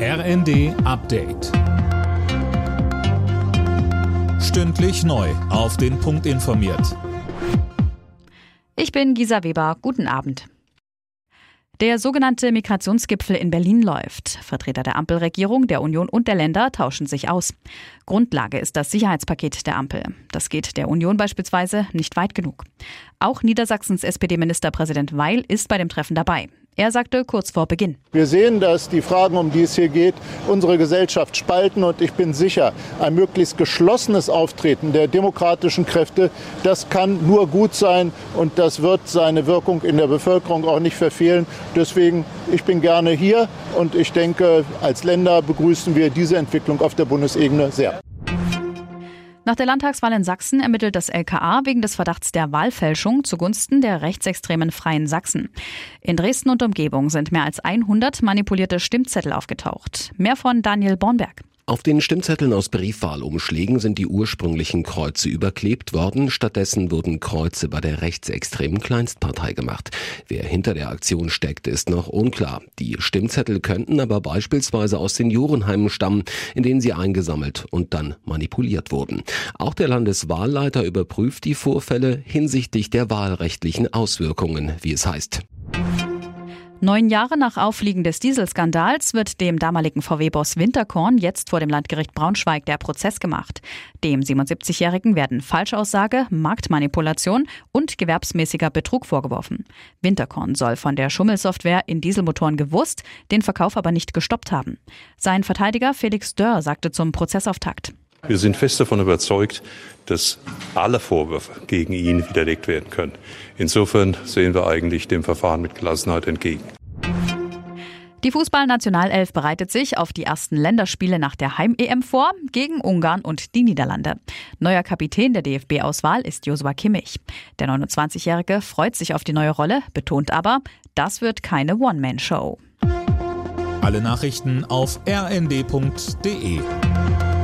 RND Update. Stündlich neu auf den Punkt informiert. Ich bin Gisa Weber. Guten Abend. Der sogenannte Migrationsgipfel in Berlin läuft. Vertreter der Ampelregierung, der Union und der Länder tauschen sich aus. Grundlage ist das Sicherheitspaket der Ampel. Das geht der Union beispielsweise nicht weit genug. Auch Niedersachsens SPD-Ministerpräsident Weil ist bei dem Treffen dabei. Er sagte kurz vor Beginn: Wir sehen, dass die Fragen, um die es hier geht, unsere Gesellschaft spalten. Und ich bin sicher, ein möglichst geschlossenes Auftreten der demokratischen Kräfte, das kann nur gut sein. Und das wird seine Wirkung in der Bevölkerung auch nicht verfehlen. Deswegen, ich bin gerne hier. Und ich denke, als Länder begrüßen wir diese Entwicklung auf der Bundesebene sehr. Nach der Landtagswahl in Sachsen ermittelt das LKA wegen des Verdachts der Wahlfälschung zugunsten der rechtsextremen Freien Sachsen. In Dresden und Umgebung sind mehr als 100 manipulierte Stimmzettel aufgetaucht. Mehr von Daniel Bornberg. Auf den Stimmzetteln aus Briefwahlumschlägen sind die ursprünglichen Kreuze überklebt worden. Stattdessen wurden Kreuze bei der rechtsextremen Kleinstpartei gemacht. Wer hinter der Aktion steckt, ist noch unklar. Die Stimmzettel könnten aber beispielsweise aus Seniorenheimen stammen, in denen sie eingesammelt und dann manipuliert wurden. Auch der Landeswahlleiter überprüft die Vorfälle hinsichtlich der wahlrechtlichen Auswirkungen, wie es heißt. 9 Jahre nach Auffliegen des Dieselskandals wird dem damaligen VW-Boss Winterkorn jetzt vor dem Landgericht Braunschweig der Prozess gemacht. Dem 77-Jährigen werden Falschaussage, Marktmanipulation und gewerbsmäßiger Betrug vorgeworfen. Winterkorn soll von der Schummelsoftware in Dieselmotoren gewusst, den Verkauf aber nicht gestoppt haben. Sein Verteidiger Felix Dörr sagte zum Prozessauftakt: Wir sind fest davon überzeugt, dass alle Vorwürfe gegen ihn widerlegt werden können. Insofern sehen wir eigentlich dem Verfahren mit Gelassenheit entgegen. Die Fußballnationalelf bereitet sich auf die ersten Länderspiele nach der Heim-EM vor, gegen Ungarn und die Niederlande. Neuer Kapitän der DFB-Auswahl ist Joshua Kimmich. Der 29-Jährige freut sich auf die neue Rolle, betont aber, das wird keine One-Man-Show. Alle Nachrichten auf rnd.de.